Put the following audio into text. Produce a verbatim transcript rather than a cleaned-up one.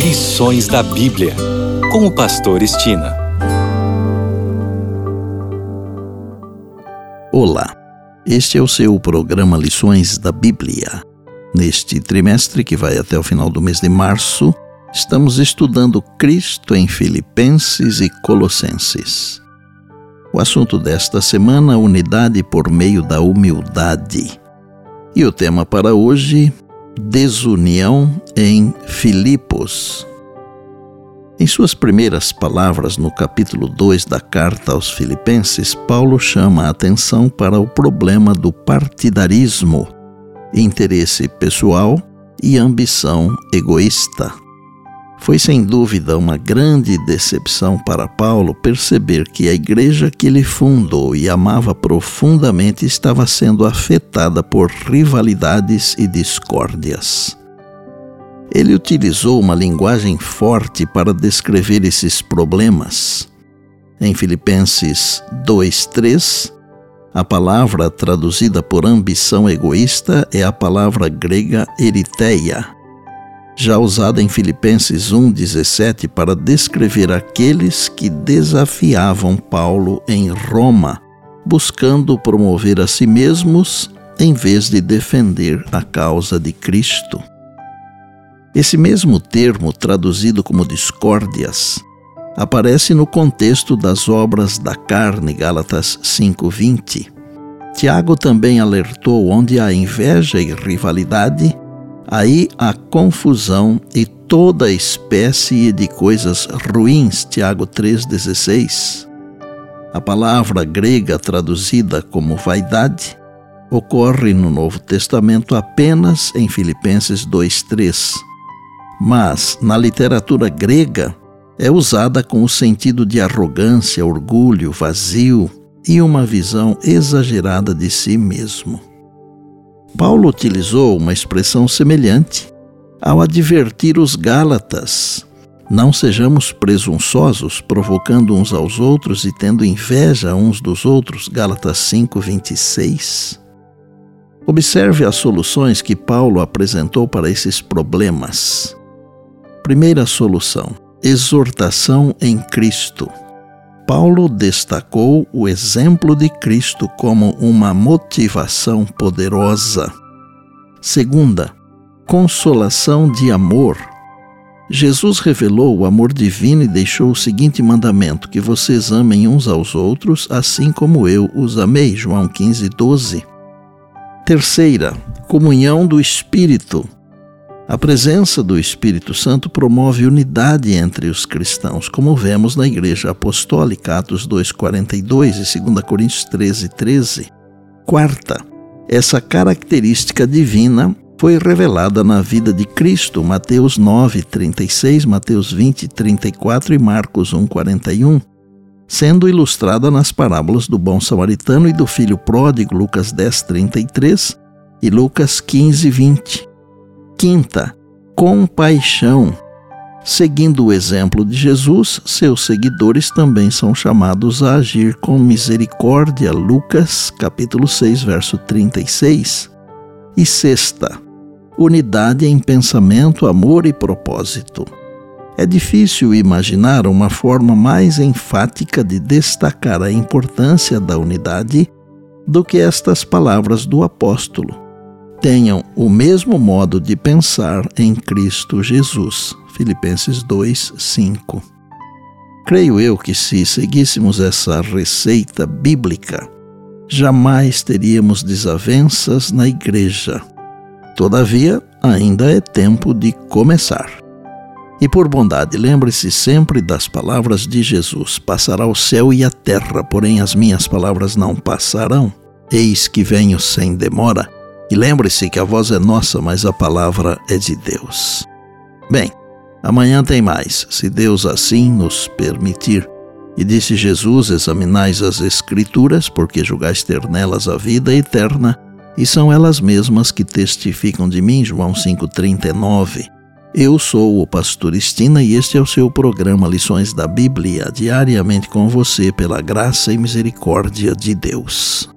Lições da Bíblia, com o pastor Estina. Olá, este é o seu programa Lições da Bíblia. Neste trimestre, que vai até o final do mês de março, estamos estudando Cristo em Filipenses e Colossenses. O assunto desta semana, unidade por meio da humildade. E o tema para hoje, desunião em Filipos. Em suas primeiras palavras no capítulo dois da carta aos Filipenses, Paulo chama a atenção para o problema do partidarismo, interesse pessoal e ambição egoísta. Foi sem dúvida uma grande decepção para Paulo perceber que a igreja que ele fundou e amava profundamente estava sendo afetada por rivalidades e discórdias. Ele utilizou uma linguagem forte para descrever esses problemas. Em Filipenses dois, três, a palavra traduzida por ambição egoísta é a palavra grega eritheia, já usada em Filipenses um, dezessete para descrever aqueles que desafiavam Paulo em Roma, buscando promover a si mesmos em vez de defender a causa de Cristo. Esse mesmo termo, traduzido como discórdias, aparece no contexto das obras da carne, Gálatas cinco, vinte. Tiago também alertou: onde há inveja e rivalidade, aí há confusão e toda espécie de coisas ruins, Tiago três, dezesseis. A palavra grega traduzida como vaidade ocorre no Novo Testamento apenas em Filipenses dois, três. Mas, na literatura grega, é usada com o sentido de arrogância, orgulho, vazio e uma visão exagerada de si mesmo. Paulo utilizou uma expressão semelhante ao advertir os Gálatas: não sejamos presunçosos, provocando uns aos outros e tendo inveja uns dos outros, Gálatas cinco, vinte e seis. Observe as soluções que Paulo apresentou para esses problemas. Primeira solução: exortação em Cristo. Paulo destacou o exemplo de Cristo como uma motivação poderosa. Segunda, consolação de amor. Jesus revelou o amor divino e deixou o seguinte mandamento: que vocês amem uns aos outros, assim como eu os amei, João quinze, doze. Terceira, comunhão do Espírito. A presença do Espírito Santo promove unidade entre os cristãos, como vemos na Igreja Apostólica, Atos dois, quarenta e dois e dois Coríntios treze, treze. Quarta, essa característica divina foi revelada na vida de Cristo, Mateus nove, trinta e seis, Mateus vinte, trinta e quatro e Marcos um, quarenta e um, sendo ilustrada nas parábolas do bom samaritano e do filho pródigo, Lucas dez, trinta e três e Lucas quinze, vinte. Quinta, compaixão. Seguindo o exemplo de Jesus, seus seguidores também são chamados a agir com misericórdia, Lucas capítulo seis, verso trinta e seis. E sexta, unidade em pensamento, amor e propósito. É difícil imaginar uma forma mais enfática de destacar a importância da unidade do que estas palavras do apóstolo: tenham o mesmo modo de pensar em Cristo Jesus. Filipenses dois, cinco. Creio eu que se seguíssemos essa receita bíblica, jamais teríamos desavenças na igreja. Todavia, ainda é tempo de começar. E por bondade, lembre-se sempre das palavras de Jesus: passará o céu e a terra, porém as minhas palavras não passarão. Eis que venho sem demora. E lembre-se que a voz é nossa, mas a palavra é de Deus. Bem, amanhã tem mais, se Deus assim nos permitir. E disse Jesus: examinais as Escrituras, porque julgais ter nelas a vida eterna, e são elas mesmas que testificam de mim, João cinco, trinta e nove. Eu sou o pastor Estina e este é o seu programa Lições da Bíblia, diariamente com você pela graça e misericórdia de Deus.